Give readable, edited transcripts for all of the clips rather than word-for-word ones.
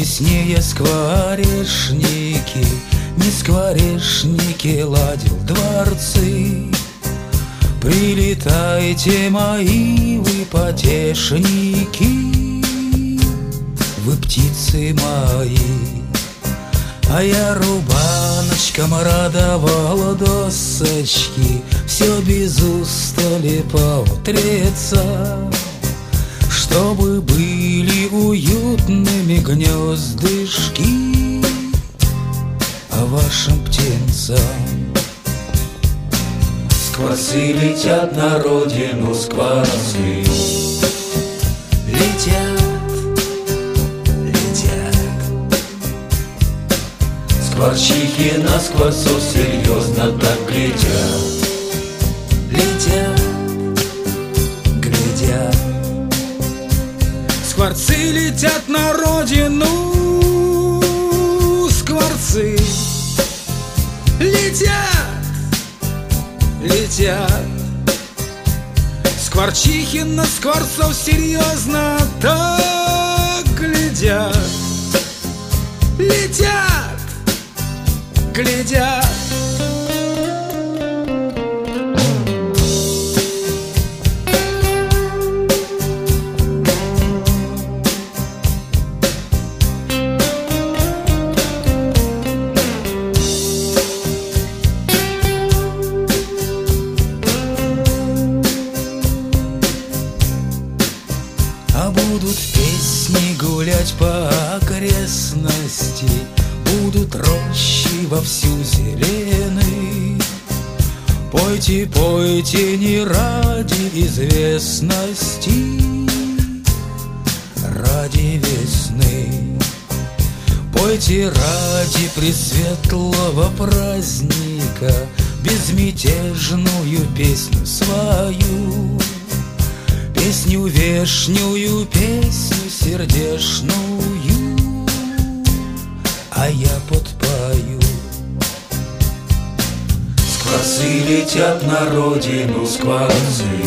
Честнее скворечники, не скворечники ладил дворцы. Прилетайте, мои вы потешники, вы птицы мои. А я рубаночком радовала досочки, все без устали поутрецал, чтобы были уютными гнездышки вашим птенцам. Скворцы летят на родину, скворцы летят, летят. Скворчихи на скворцов серьезно так глядят. Летят, глядят. Скворцы летят на родину, скворцы летят, летят. Скворчихи на скворцов серьезно так глядят. Летят, глядят. А будут песни гулять по окрестности, будут рощи вовсю зелены. Пойте, пойте не ради известности, ради весны. Пойте ради пресветлого праздника безмятежную песню свою. Песню вешнюю, песню сердечную, а я подпою. Скворцы летят на родину, скворцы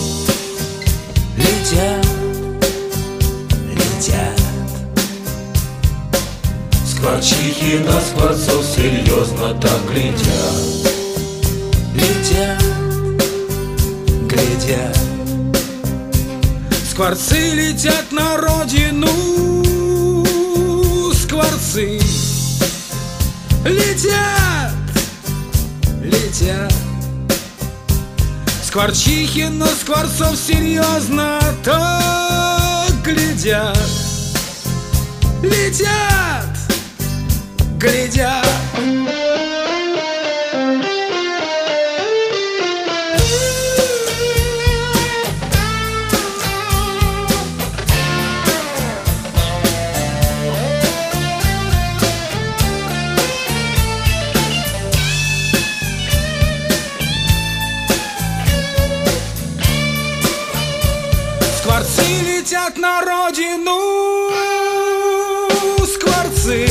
летят, летят. Скворчихи на скворцов серьезно так глядят. Летят, глядят. Скворцы летят на родину, скворцы летят, летят. Скворчихи на скворцов серьезно так глядят. Летят, глядят. Скворцы летят на родину, скворцы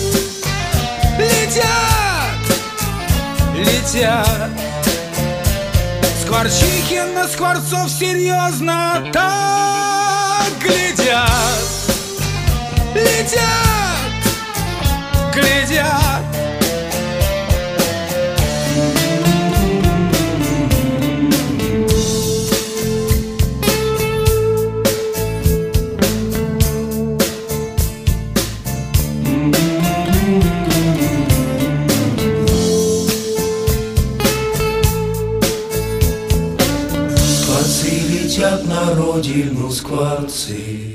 летят, летят. Скворчихи на скворцов серьезно так глядят. Летят, глядят. Скворцы летят на родину, скворцы